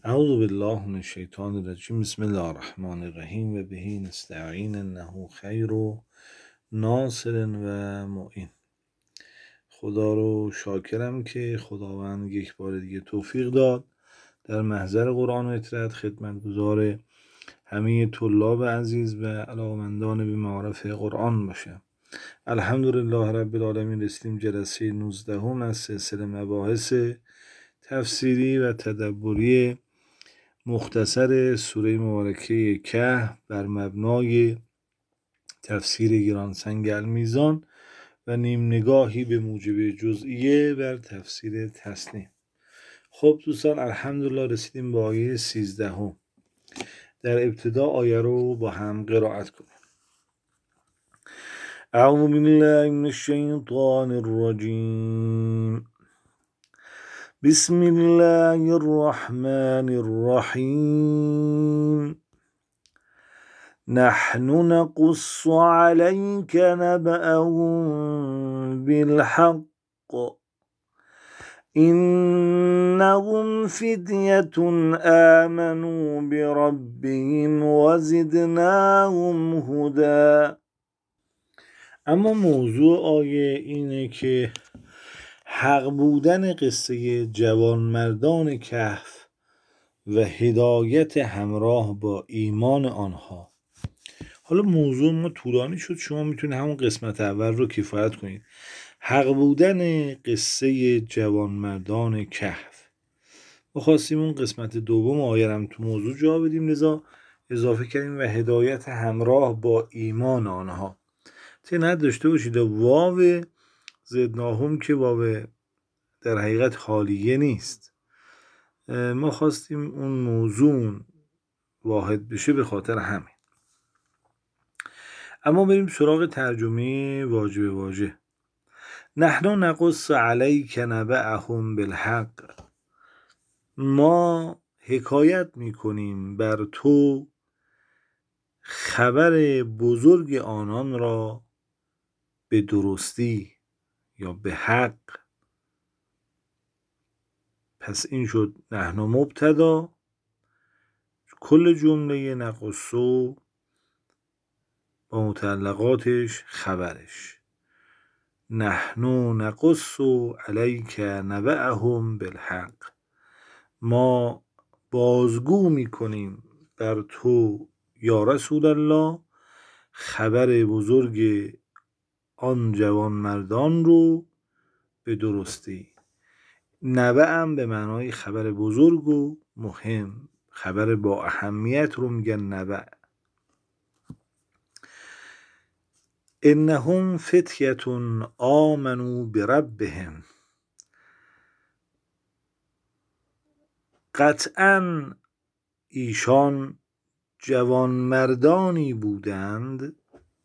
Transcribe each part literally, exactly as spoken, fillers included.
اعوذ بالله من الشیطان الرجیم. بسم الله الرحمن الرحیم و به نستعین انه خیر و ناصر و معین. خدا رو شاکرم که خداوند یک بار دیگه توفیق داد در محضر قرآن و اطرت خدمتگزار همه طلاب عزیز و علاقمندان به معارف قرآن باشه. الحمدلله رب العالمین. رسیدیم جلسه نوزده هم از سلسله مباحث تفسیری و تدبری مختصر سوره مبارکه کهف بر مبنای تفسیر گرانسنگ المیزان و نیم نگاهی به موجب جزئیه بر تفسیر تسنیم. خب دوستان، الحمدلله رسیدیم به آیه سیزده هم. در ابتدا آیه رو با هم قرائت کنیم. اعوذ بالله من الشیطان الرجیم. بسم الله الرحمن الرحیم. نحن نقص عليك نبأهم بالحق إنهم فتية آمنوا بربهم وزدناهم هدى. اما موضوع آیه اینه که حق بودن قصه جوانمردان کهف و هدایت همراه با ایمان آنها. حالا موضوع ما طولانی شد، شما میتونید همون قسمت اول رو کفایت کنید. حق بودن قصه جوانمردان کهف. ما خواستیم اون قسمت دوم آیه رو تو موضوع جا بدیم، لذا اضافه کردیم و هدایت همراه با ایمان آنها. ته نداشته باشید واو زدناهم که واو در حقیقت حالیه نیست. ما خواستیم اون موضوع واحد بشه به خاطر همین. اما بریم سراغ ترجمه واژه به واژه. نحن نقص علیک نبأهم بالحق. ما حکایت میکنیم بر تو خبر بزرگ آنان را به درستی یا به حق. پس این شد نحن مبتدا، کل جمله نقصو با متعلقاتش خبرش. نحن نقص علیک نبأهم بالحق. ما بازگو میکنیم بر تو یا رسول الله خبر بزرگ آن جوان مردان رو به درستی. نبأم به معنای خبر بزرگ و مهم، خبر با اهمیت رو میگن نبأ. انهم فتیة آمنوا بربهم. قطعاً ایشان جوانمردانی بودند.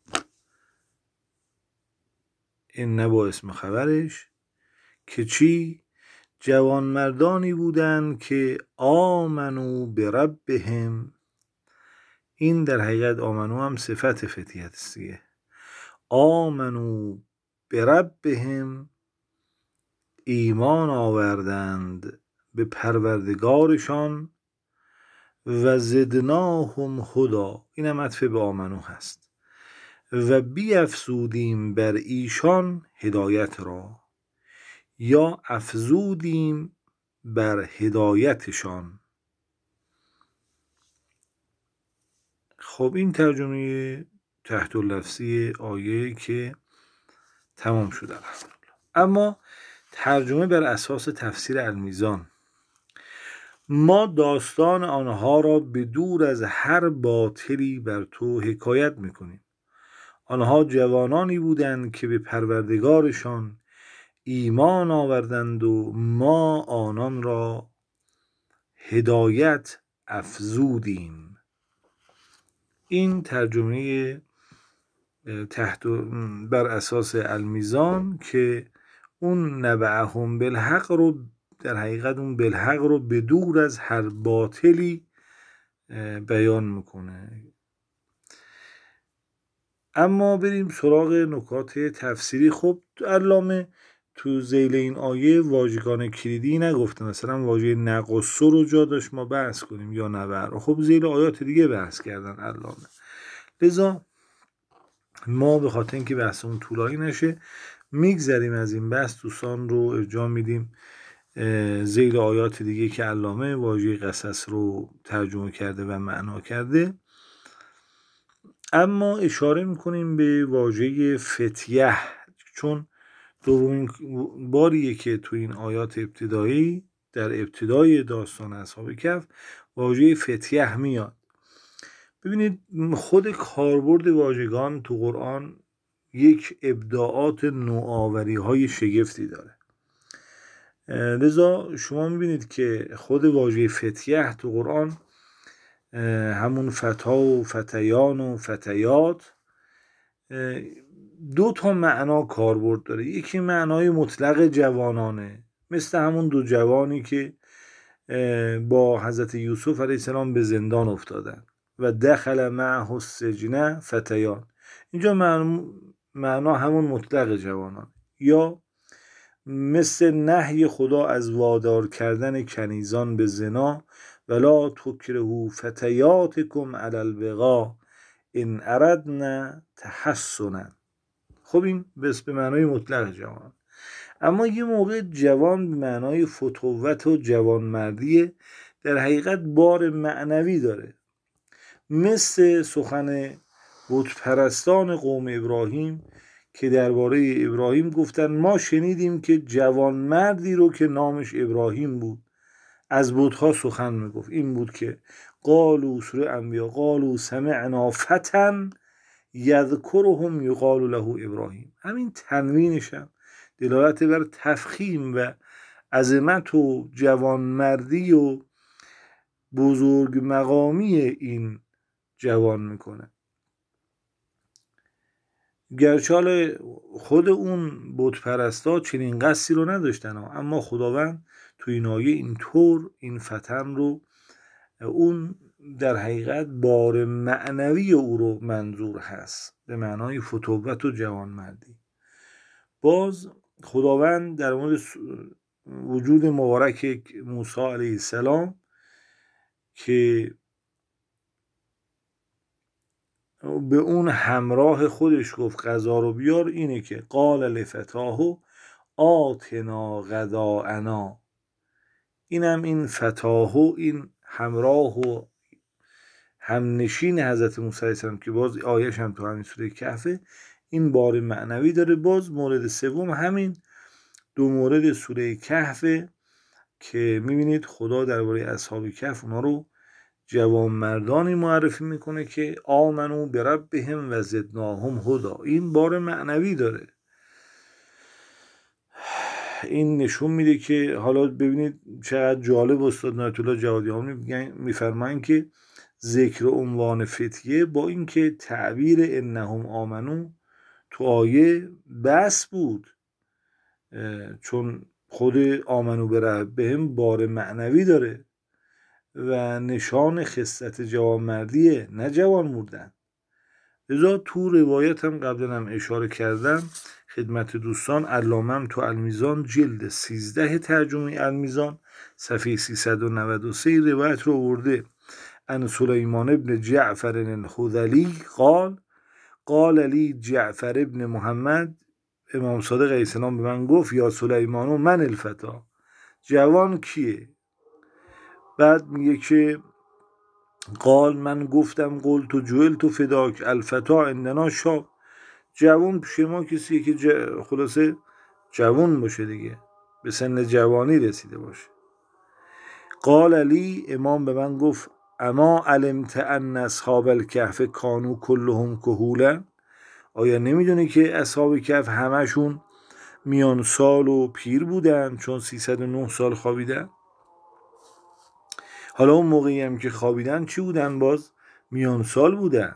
این نبا اسم خبرش که چی؟ جوانمردانی بودند که آمنوا بربهم. این در حقیقت آمنو هم صفت فتیت استیه. آمنوا بربهم، ایمان آوردند به پروردگارشان. و زدناهم هدی، این هم عطف به آمنو هست. و بیفزودیم بر ایشان هدایت را، یا افزودیم بر هدایتشان. خب این ترجمه تحت لفظی آیه که تمام شده. اما ترجمه بر اساس تفسیر المیزان. ما داستان آنها را به دور از هر باطلی بر تو حکایت میکنیم. آنها جوانانی بودند که به پروردگارشان ایمان آوردند و ما آنان را هدایت افزودیم. این ترجمه تحت بر اساس المیزان که اون نبأهم بالحق رو در حقیقت اون بالحق رو به دور از هر باطلی بیان میکنه. اما بریم سراغ نکات تفسیری. خب علامه تو ذیل این آیه واژگان کلیدی نگفته، مثلا واژه نقص رو جا داشت ما بحث کنیم یا نبر. خب ذیل آیات دیگه بحث کردن علامه. لذا ما به خاطر اینکه بحثمون طولانی نشه میگذریم از این بحث، دوستان رو ارجاع میدیم ذیل آیات دیگه که علامه واژه قصص رو ترجمه کرده و معنا کرده. اما اشاره میکنیم به واژه فتیه، چون دومین باریه که تو این آیات ابتدایی در ابتدای داستان اصحاب کهف واژه فتیه میاد. ببینید خود کاربرد واژگان تو قرآن یک ابداعات نوآوری های شگفتی داره. لذا شما میبینید که خود واژه فتیه تو قرآن همون فتا و فتیان و فتیات دو تا معنا کاربرد داره. یکی معنای مطلق جوانانه، مثل همون دو جوانی که با حضرت یوسف علیه السلام به زندان افتادن و دخل معه السجن فتیان. اینجا معنا همون مطلق جوانان. یا مثل نهی خدا از وادار کردن کنیزان به زنا، ولا تکرهوا فتیاتکم علی البغاء ان اردنا تحسنا. خب این بس به معنای مطلق جوان. اما یه موقع جوان به معنای فتوت و جوانمردی در حقیقت بار معنوی داره، مثل سخن بتپرستان قوم ابراهیم که درباره ابراهیم گفتن ما شنیدیم که جوانمردی رو که نامش ابراهیم بود از بت‌ها سخن میگفت. این بود که قالوا، سوره انبیاء، قالوا سمعنا فتى یذکرهم یقال له ابراهیم. همین تنوینش هم دلالت بر تفخیم و عظمت و جوانمردی و بزرگ مقامی این جوان میکنه. گرچه خود اون بت پرستا چنین قصدی رو نداشتن، اما خداوند تو این آیه اینطور این فتن رو، اون در حقیقت بار معنوی او رو منظور هست به معنای فتوت و جوانمردی. باز خداوند در مورد وجود مبارک موسی علیه السلام که به اون همراه خودش گفت غذا رو بیار، اینه که قال لفتاه آتنا غداءنا. اینم این فتاه، این همراه و همنشین حضرت موسی علیه السلام که باز آیش هم تو همین سوره کهفه، این بار معنوی داره. باز مورد سوم همین دو مورد سوره کهفه که میبینید خدا درباره اصحاب کهف اونا رو جوانمردانی معرفی میکنه که آمنو بربهم و زدناهم هدا. این بار معنوی داره. این نشون میده که حالا ببینید چقدر جالب استاد نایت الله جوادیان میگن، میفرمایند که ذکر عنوان فتیه با اینکه تعبیر انهم آمنو تو آیه بس بود، چون خود آمنو بربهم بار معنوی داره و نشان خصلت جوانمردیه، نه جوان مردن. لذا تو روایت هم قبلا هم اشاره کردم خدمت دوستان، علامه تو المیزان جلد سیزده ترجمه المیزان صفحه سیصد و نود و سه روایت رو آورده ان سلیمان ابن جعفر الخذلی قال قال لی جعفر ابن محمد، امام صادق علیه السلام به من گفت یا سلیمان و من الفتا، جوان کیه؟ بعد میگه که قال من گفتم قلت و جوئلت فداک الفتا عندنا شاب، جوان پیش ما کسیه که ج... خلاصه جوان باشه دیگه، به سن جوانی رسیده باشه. قال علی، امام به من گفت اما علمت ان اصحاب الکهف کانو کلهم کهولا، آیا نمیدونی که اصحاب کهف همشون میان سال و پیر بودن چون سیصد و نه سال خوابیدن؟ حالا اون موقعی هم که خوابیدن چی بودن؟ باز میان سال بودن.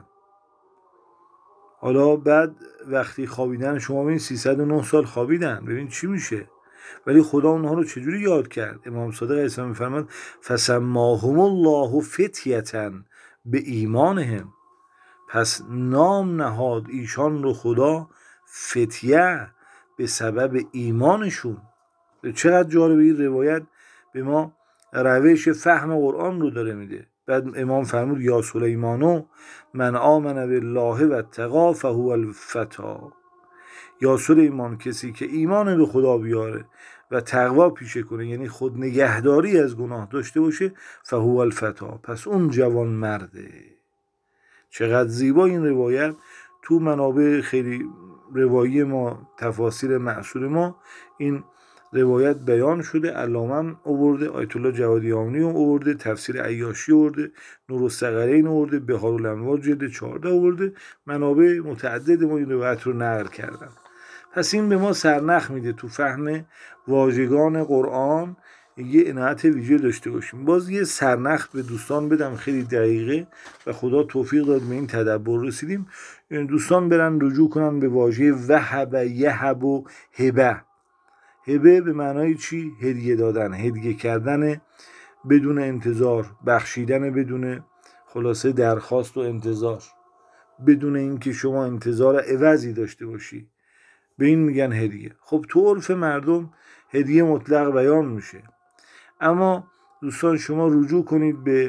حالا بعد وقتی خوابیدن شما ببین سیصد و نه سال خوابیدن، ببین چی میشه. ولی خدا اونها رو چجوری یاد کرد؟ امام صادق علیه السلام میفرماد فسماهم الله فتیة به ایمانهم، پس نام نهاد ایشان رو خدا فتیه به سبب ایمانشون. چقدر جالب این روایت به ما روش فهم قرآن رو داره میده. بعد امام فرمود یا سلیمانو من آمن بالله و اتقا فهو الفتا. یا سلیمان کسی که ایمان به خدا بیاره و تقوا پیشه کنه، یعنی خود نگهداری از گناه داشته باشه، فهو الفتا، پس اون جوان مرده. چقدر زیبا این روایت تو منابع خیلی روایی ما، تفاسیر معصور ما این روایت بیان شده. علامه آورده، آیت الله جوادی آمنی آورده، تفسیر عیاشی آورده، نورالثقلین آورده، بحارالانوار جلد چهارده آورده. منابع متعدد ما این روایت رو نقل کردن. پس این به ما سرنخ میده تو فهم واژگان قرآن یه عنایت ویژه داشته باشیم. باز یه سرنخ به دوستان بدم خیلی دقیقه و خدا توفیق داد به این تدبر رسیدیم. دوستان برن رجوع کنن به واژه وهب، یهب و هبه. هبه به معنای چی؟ هدیه دادن، هدیه کردن بدون انتظار، بخشیدن بدون خلاصه درخواست و انتظار، بدون اینکه شما انتظار عوضی داشته باشی، به این میگن هدیه. خب تو عرف مردم هدیه مطلق بیان میشه، اما دوستان شما رجوع کنید به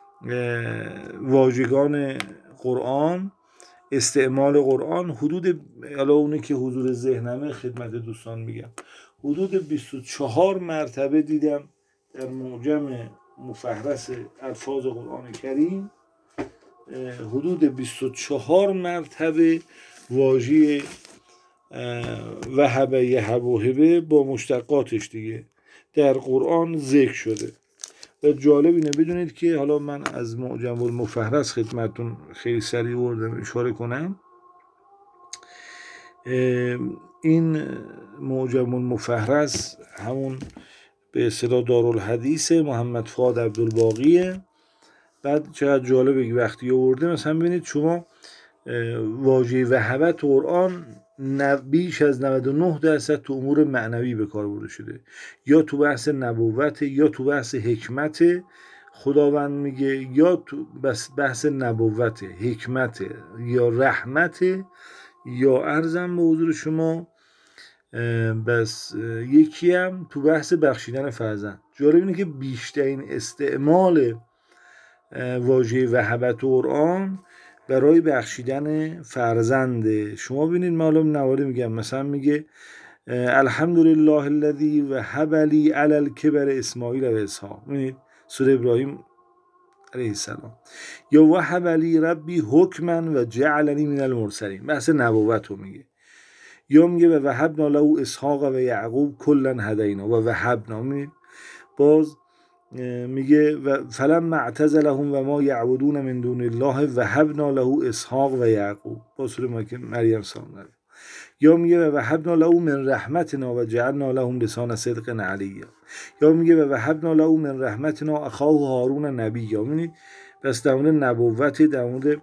واژگان قرآن، استعمال قرآن. حدود حالا اونه که حضور ذهنمه خدمت دوستان میگم، حدود بیست و چهار مرتبه دیدم در معجم مفهرس الفاظ قرآن کریم، حدود بیست و چهار مرتبه واژه وهب، یهب و هبه با مشتقاتش دیگه در قرآن ذکر شده. و جالب اینه بدونید که حالا من از معجم المفهرس خدمتون خیلی سریع بردم اشاره کنم. این معجم المفهرس همون به اصطلاح دارالحدیث محمد فؤاد عبدالباقیه. بعد چقدر جالبه وقتی آورده، مثلا ببینید شما واژه وهبه تو قرآن بیش از نود و نه درصد تو امور معنوی به کار برده شده، یا تو بحث نبوت، یا تو بحث حکمت خداوند میگه، یا تو بحث نبوت، حکمت، یا رحمت، یا عرضم به حضور شما بس یکی هم تو بحث بخشیدن فرزند. جالب اینه که بیشترین استعمال واژه وهبت قرآن برای بخشیدن فرزنده. شما ببینید معلوم نواری میگم، مثلا میگه الحمدلله الذی وهب لی علی الکبر اسماعیل و اسحاق. ببینید سوره ابراهیم علیه السلام. یا وهب لی ربی حکما و جعلنی من المرسلین، بحث نبوت رو میگه. یا میگه و وهبنا له اسحاق و یعقوب کلا هدینا و وهبنا. میگه باز میگه و فلما اعتزلهم و ما یعبدون من دون الله وهبنا له اسحاق و یعقوب، با سوره مریم سامنه. یا میگه و وهبنا له من رحمتنا و جعلنا لهم لسان صدق علیا. یا میگه و وهبنا له من رحمتنا اخاه هارون نبیا. یعنی بس در مورد نبوت، در مورد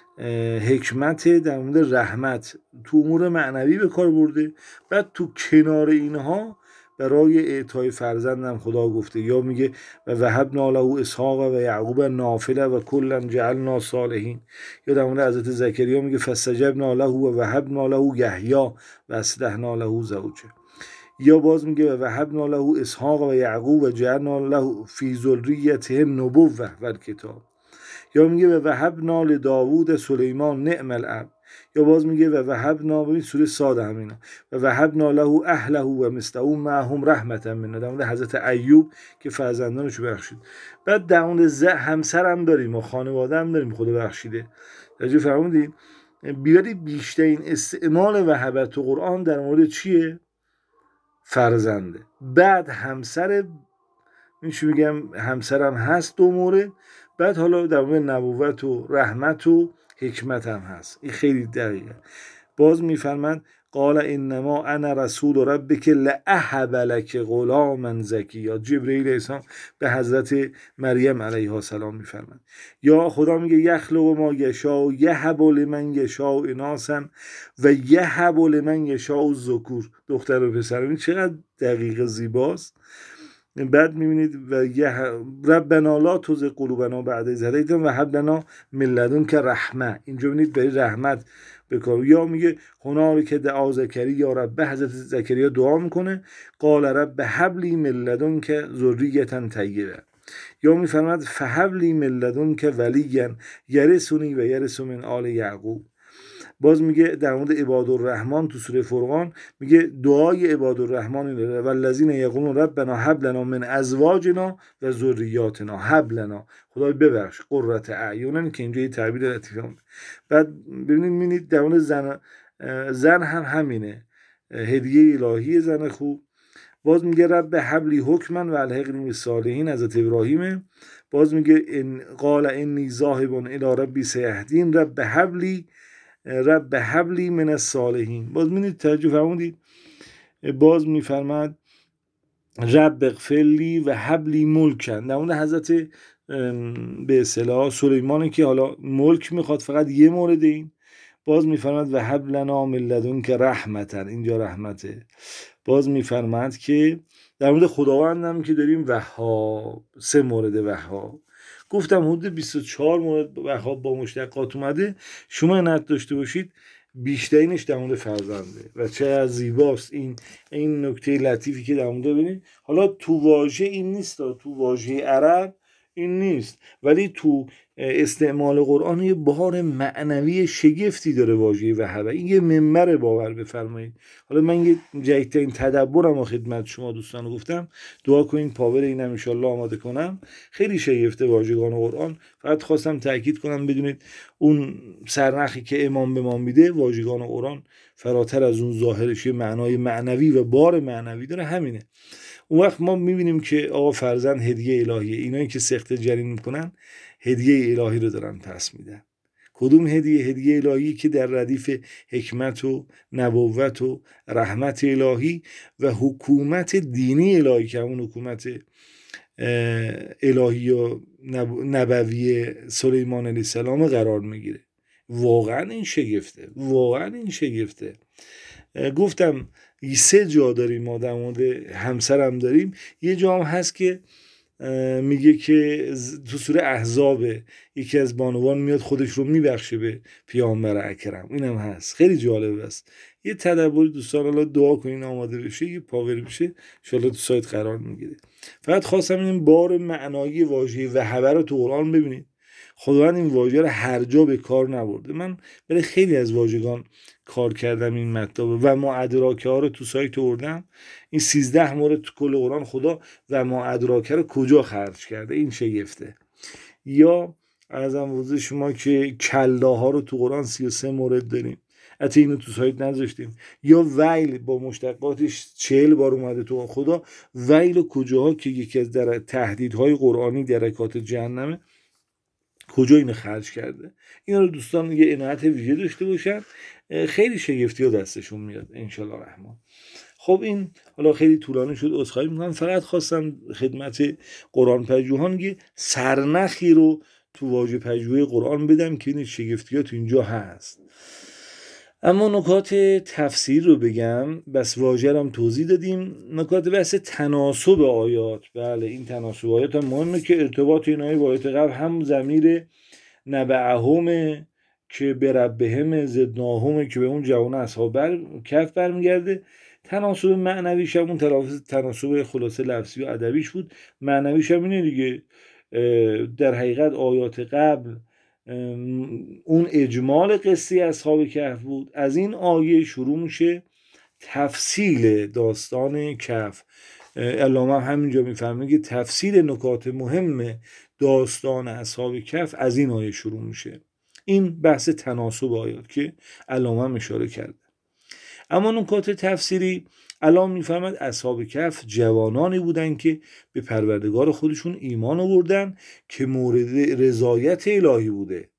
حکمت، در مورد رحمت تو امور معنوی به کار برده. بعد تو کنار اینها برای اعطای فرزندم خدا گفته. یا میگه و وهبنا له اسحاق و یعقوب نافله و کلا جعلنا صالحین. یا در مورد حضرت زکریا میگه فاستجبنا له و وهبنا له یحیی و اصلحنا له زوجه. یا باز میگه و وهبنا له اسحاق و یعقوب و جعلنا له فی ذریته النبوة و الکتاب. یا میگه و وهبنا لداوود سلیمان نعم العبد. یا باز میگه و وهبنا، ببین سوره صاد همینا، و وهبنا له اهله و مثله معهم رحمتا منا، در مورد حضرت ایوب که فرزندانشو بخشید. بعد در مورد همسر هم داریم و خانواده هم داریم خدا بخشیده. راجع فرمودید بیاری بیشترین استعمال وهبت تو قرآن در مورد چیه؟ فرزنده. بعد همسر، میشه میگم همسرم هست دو مورد. بعد حالا در مورد نبوت و رحمت و حکمت هم هست. این خیلی دقیقه. باز میفرمند قال انما انا رسول ربک لاهب لک غلاما زکیا. جبرئیل السلام به حضرت مریم علیها السلام میفرمند. یا خدا میگه یخلق ما یشاء یهب لمن یشاء اناثا و یهب لمن یشاء الذکور، دختر و پسر. این چقدر دقیق زیباست. بعد میبینید و یه ربنا لا تزغ قلوبنا بعد اذ هدیتنا و هب لنا من لدنک رحمه. اینجا میبینید برای رحمت بکار. یا میگه هنالک دعا زکریا ربه، حضرت زکریا دعا میکنه قال رب هب لی من لدنک ذریة طیبه. یا میفرماد فهب لی من لدنک ولیا یرثنی و یرث من آل یعقوب. باز میگه در مورد عباد الرحمن تو سوره فرقان میگه دعای عباد الرحمن اینه و الذین یقولون ربنا هب لنا من ازواجنا و ذریاتنا هب لنا، خدای ببخش قرة اعین، که اینجا یه تعبیر لطیفه. بعد ببینید میبینید در مورد زن زن هم همینه، هدیه الهی زن خوب. باز میگه رب هب لی حکما و الحقنی بالصالحین، حضرت ابراهیمه. باز میگه ان قال انی ذاهب الی ربی سیهدین رب هب لی رب هب لی من الصالحین. باز می‌بینید توجه فرمودید، باز میفرماد رب اغفر لی و هب لی ملکا. در مورد حضرت به اصطلاح سلیمانی که حالا ملک میخواد، فقط یه مورد این. باز میفرماد و هب لنا من لدنک رحمتا، اینجا رحمته. باز میفرماد که در مورد خداوندم که داریم وهاب، سه مورد وهاب. گفتم حدود بیست و چهار مورد وهاب با مشتقات اومده. شما نت داشته باشید بیشترینش در مورد فرزنده و چه از زیباست این این نکته لطیفی که در مورد ببینید. حالا تو واژه این نیست، تو واژه عرب این نیست، ولی تو استعمال قرآن یه بار معنوی شگفتی داره واژه وهبه. این یه منبر باور بفرمایید. حالا من یه جدیدترین تدبرم و خدمت شما دوستان گفتم، دعا کنین پاور اینم ان شاء الله آماده کنم. خیلی شگفته واژگان قرآن. فقط خواستم تاکید کنم بدونید اون سرنخی که امام به ما میده، واژگان قرآن فراتر از اون ظاهرش یه معنای معنوی و بار معنوی داره، همینه. اون وقت ما میبینیم که آقا فرزند هدیه الهیه. اینایی که سخت جنین میکنن هدیه الهی رو دارن پس میدن. کدوم هدیه؟ هدیه الهی که در ردیف حکمت و نبوت و رحمت الهی و حکومت دینی الهی که همون حکومت الهی و نبوی سلیمان علیه السلام قرار میگیره. واقعا این شگفته، واقعا این شگفته. گفتم سه جا داریم ما در مورد همسرم داریم. یه جا هم هست که میگه که تو سوره احزاب یکی از بانوان میاد خودش رو میبخشه به پیامبر اکرم. اینم هست، خیلی جالب است. یه تدبر دوستان، الله دعا کنین آماده بشه، یه پاور بشه ان شاء الله تو سایت قرار میگیره. فقط خواستم این بار معنایی واژه وهبه رو تو قرآن ببینید. خداوند این واژه رو هر جا به کار نبرده. من برای خیلی از واژگان کار کردم این مطلب و ما ادراکه ها رو تو سایت آوردم. این سیزده مورد تو کل قرآن خدا و ما ادراکه رو کجا خرج کرده، این شگفته. یا ازم وضع شما که کلاها رو تو قرآن سی و سه مورد داریم، حتی اینو تو سایت نذاشتیم. یا ویل با مشتقاتش چهل بار اومده تو خدا. ویل و کجاها که یکی از در تهدیدهای قرآنی درکات جهنمه، کجا اینو خرج کرده. اینا رو دوستان یه عنایت ویژه داشته باشن، خیلی شگفتی ها دستشون میاد انشالله رحمان. خب این حالا خیلی طولانی شد، عذرخواهی میکنم. فقط خواستم خدمت قرآن پژوهان یه سرنخی رو تو واژه پژوهی قرآن بدم که این شگفتی ها تو اینجا هست. اما نکات تفسیر رو بگم، بس واژه رو هم توضیح دادیم. نکات بحث تناسب آیات، بله این تناسب آیات هم مهمه که ارتباط اینای با آیات قبل هم ضمیر نبعهم که به ربهم زدناهم که به اون جوان اصحاب بر کف برمیگرده. تناسب معنویش هم اون تلافظ تناسب خلاصه لفظی و ادبیش بود. معنویش هم اینه دیگه، در حقیقت آیات قبل اون اجمال قصه اصحاب کهف بود. از این آیه شروع میشه تفصیل داستان کهف. علامه همینجا میفهمه که تفصیل نکات مهم داستان اصحاب کهف از این آیه شروع میشه. این بحث تناسب آیات که علامه اشاره کرده. اما نکات تفسیری علامه میفهمد اصحاب کهف جوانانی بودن که به پروردگار خودشون ایمان آوردن که مورد رضایت الهی بوده.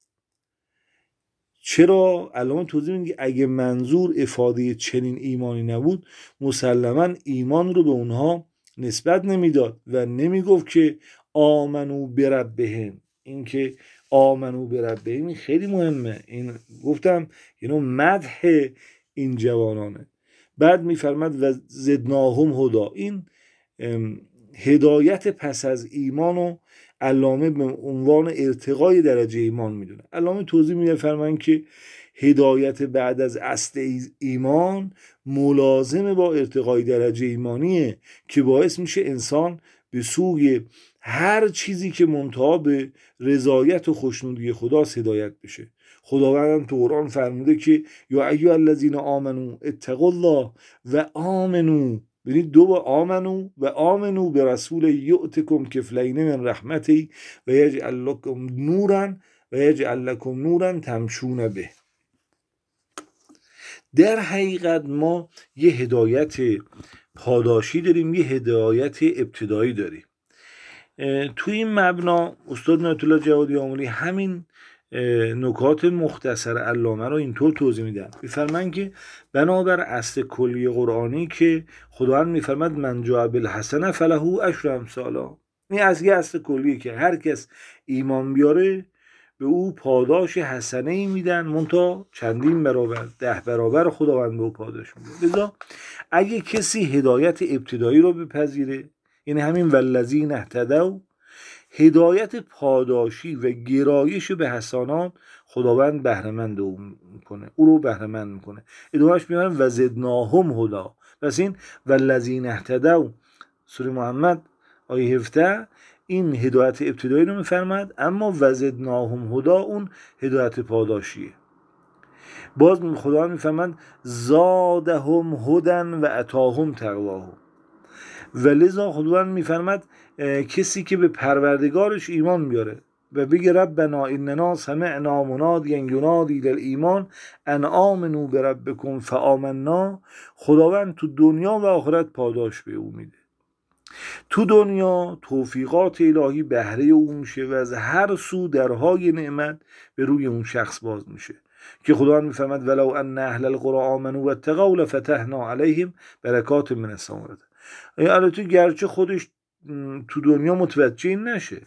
چرا؟ علامه توضیح میده اگه منظور افاده چنین ایمانی نبود مسلما ایمان رو به اونها نسبت نمیداد و نمیگفت که آمنو بربهم. این که آمنو بربهم خیلی مهمه. این گفتم اینو مدح این جوانانه. بعد میفرماد و زدناهم هدا. این هدایت پس از ایمان و علامه به عنوان ارتقای درجه ایمان میدونه. علامه توضیح میده، فرمان که هدایت بعد از اصل ایمان ملازم با ارتقای درجه ایمانیه که باعث میشه انسان به سوی هر چیزی که منتها به رضایت و خوشنودی خداست هدایت بشه. خداوند تو قرآن فرموده که یا ایها الذین آمنو اتقوا الله و آمنو، ببینید دو با آمنو و آمنو به رسول یؤتکم کفلین من رحمتی و یجعل لکم نورا و یجعل لکم نورا تمشون به. در حقیقت ما یه هدایت پاداشی داریم، یه هدایت ابتدایی داریم. توی این مبنا استاد نعمت الله جوادی آملی همین نکات مختصر علامه رو اینطور توضیح میدن. میفرمایند که بنابر اصل کلی قرآنی که خداوند میفرماد من جاء بالحسنه فله عشر امثالها، این از یه اصل کلیه که هر کس ایمان بیاره به او پاداش حسنه ای میدن، منتها چندین برابر، ده برابر خداوند به او پاداش میده. لذا اگه کسی هدایت ابتدایی رو بپذیره، یعنی همین والذین اهتدوا، هدایت پاداشی و گرایش به حسنات خداوند بهره‌مند او میکنه، او رو بهره‌مند میکنه. ادامهش میگن و زدناهم هدا. پس این والذین اهتدوا سوره محمد آیه هفده این هدایت ابتدایی رو میفرماد، اما و زدناهم هدا اون هدایت پاداشیه. باز خداوند میفرماد زادهم هدن و اتاهم تقواهم. و لذا خداوند میفرماد کسی که به پروردگارش ایمان بیاره و بگه ربنا اننا سمعنا منادیا ینادی للایمان ان آمنوا بربکم فآمنا، خداوند تو دنیا و آخرت پاداش به او میده. تو دنیا توفیقات الهی بهره او میشه و از هر سو درهای نعمت به روی اون شخص باز میشه که خداوند میفرماد ولو ان اهل القرى آمنوا واتقوا لفتحنا علیهم برکات من السماء. البته گرچه خودش تو دنیا متوجه نشه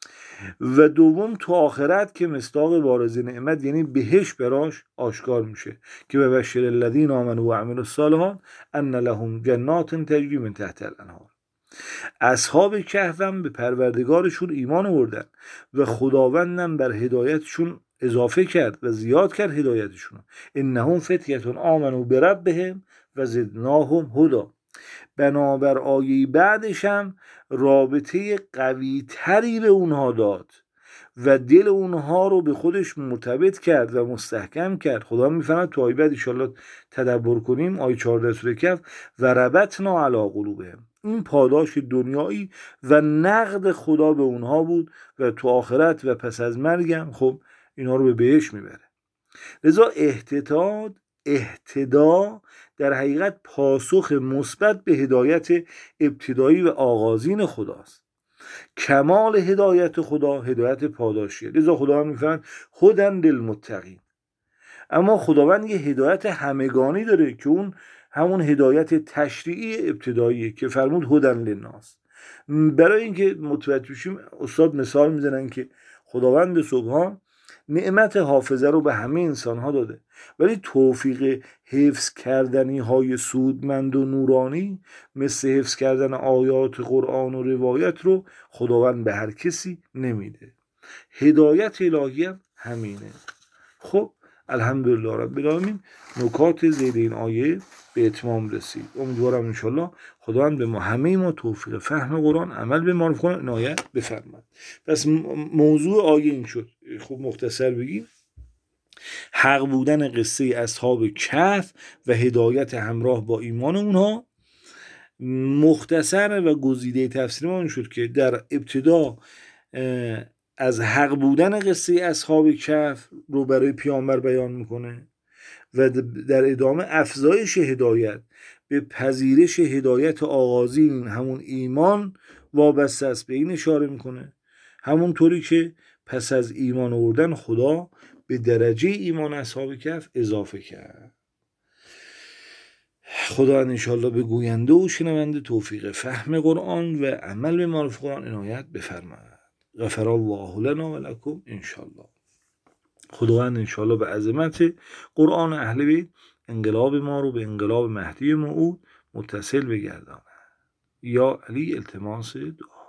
و دوم تو آخرت که مصداق بارز نعمت یعنی بهش براش آشکار میشه که ببشر الذین آمنوا و عملوا الصالحات ان لهم جنات تجری من تحت الانهار. اصحاب کهف هم به پروردگارشون ایمان آوردن و خداوندم بر هدایتشون اضافه کرد و زیاد کرد هدایتشون. انهم فتیه آمنوا بربهم و زدناهم هدا. بنابر آیه بعدش هم رابطه قوی تری به اونها داد و دل اونها رو به خودش مرتبط کرد و مستحکم کرد. خدا میفرماید تو آیه بعد ان شاء الله تدبر کنیم، آیه چهارده سوره کهف، و ربطنا علی قلوبهم. این پاداش دنیایی و نقد خدا به اونها بود و تو آخرت و پس از مرگم خب اینا رو به بهشت میبره. لذا اهتداد اهتدا در حقیقت پاسخ مثبت به هدایت ابتدایی و آغازین خداست. کمال هدایت خدا هدایت پاداشیه. لذا خداوند میفرماید هدن للمتقین. اما خداوند یه هدایت همگانی داره که اون همون هدایت تشریعی ابتداییه که فرمود هدن للناس. برای اینکه متوجه بشیم استاد مثال میزنن که خداوند سبحان نعمت حافظه رو به همه انسان ها داده، ولی توفیق حفظ کردنی های سودمند و نورانی مثل حفظ کردن آیات قرآن و روایت رو خداوند به هر کسی نمیده. هدایت الهی هم همینه. خب الحمدلله رب العالمین نکات زیر این آیه به اتمام رسید. امیدوارم انشالله خداوند به ما همه ما توفیق فهم قرآن، عمل به معروف کنه عنایت بفرماید. پس موضوع آیه این شد. خب مختصر بگیم حق بودن قصه اصحاب کهف و هدایت همراه با ایمان اونها. مختصر و گزیده تفسیر ما این شد که در ابتدا از حق بودن قصه اصحاب کهف رو برای پیامبر بیان میکنه و در ادامه افزایش هدایت به پذیرش هدایت آغازین همون ایمان وابسته است به این اشاره میکنه. همونطوری که پس از ایمان آوردن خدا به درجه ایمان اصحاب کهف اضافه کرد. خدا انشالله به گوینده و شنونده توفیق فهم قرآن و عمل به معروف قرآن عنایت بفرماید. غفر الله لنا و لکم انشالله. خداوند انشالله به عظمت قرآن اهل بیت انقلاب ما رو به انقلاب مهدی موعود متصل بگرداند. یا علی التماس دعا.